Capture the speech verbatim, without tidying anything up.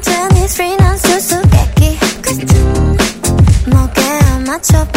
같은 이 free 난 수수께끼 같은 목에 안 맞춰